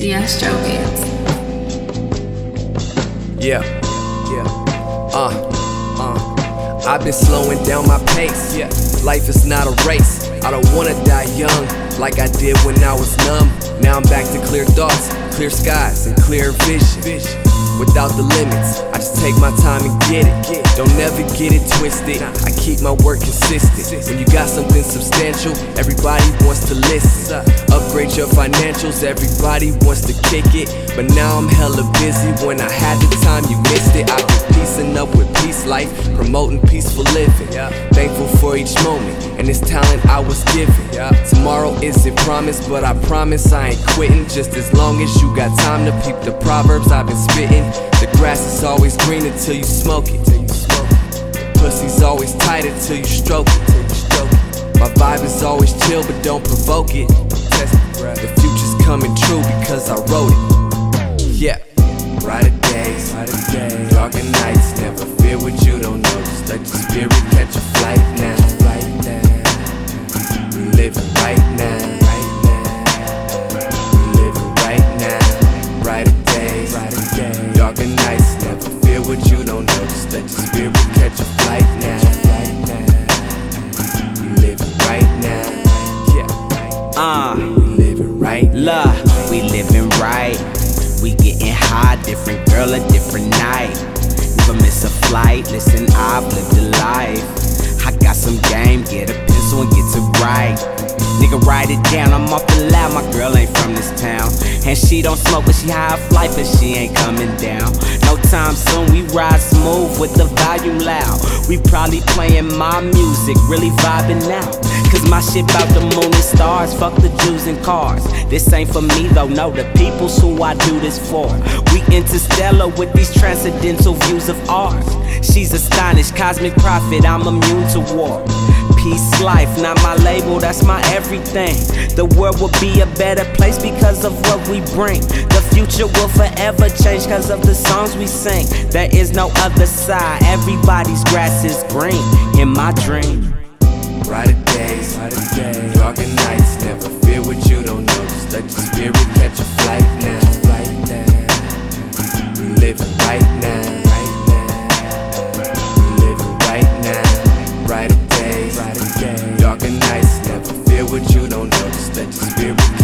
The Astro Beats. Yeah. I've been slowing down my pace. Life is not a race. I don't wanna die young like I did when I was numb. Now I'm back to clear thoughts, clear skies, and clear vision. Without the limits, I just take my time and get it. Don't ever get it twisted, I keep my work consistent. When you got something substantial, everybody wants to listen. Upgrade your financials, everybody wants to kick it. But now I'm hella busy, when I had the time you missed it. I've been piecing up with Peace Life, promoting peaceful living. Thankful for each moment, and this talent I was given. Tomorrow isn't promised, but I promise I ain't quitting. Just as long as you got time to peep the proverbs I've been spitting. The grass is always green until you smoke it. The pussy's always tight until you stroke it. My vibe is always chill, but don't provoke it. The future's coming true because I wrote it. Yeah. Brighter days, darker nights. Never fear what you don't know. Just let your spirit catch a flight now. We living right now. We living right now. Brighter days, darker nights. Never fear what you don't know. Just let your spirit catch a flight now. We living right now. Yeah. We living right. Love, we living right. We getting high, different girl, a different night. Never miss a flight, listen, I've lived a life. I got some game, get a pencil and get to write. Nigga, write it down, I'm off the lab, my girl ain't from this town. And she don't smoke, but she high flight, but she ain't coming down. No time soon, we ride smooth with the volume loud. We probably playing my music, really vibing out. Cause my shit bout the moon and stars, fuck the Jews and cars. This ain't for me though, no, the people's who I do this for. We interstellar with these transcendental views of ours. She's astonished, cosmic prophet, I'm immune to war. Peace life, not my label, that's my everything. The world will be a better place because of what we bring. The future will forever change because of the songs we sing. There is no other side, everybody's grass is green. In my dream. Brighter days, darker nights. Never fear what you don't know. Just let your spirit catch a flight now. We living right now. We living right now. Brighter days, darker nights. Never fear what you don't know. Just let your spirit